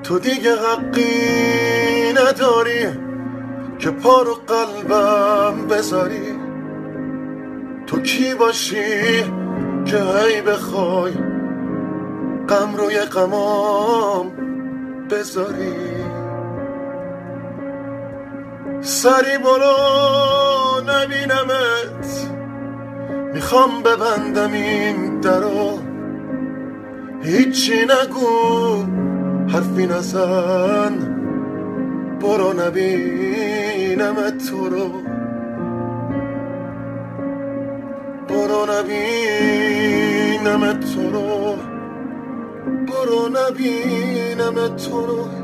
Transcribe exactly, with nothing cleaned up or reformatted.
تو دیگه حقی نداری که پا رو قلبم بذاری. تو کی باشی که هی بخوای غم روی غمام بذاری. سری برو نبینمت، میخوام ببندم این درو. هیچی نگو حرفی نزن، برو نبینمت تو رو. برو نبینمت تو رو، برو نبینمت تو رو.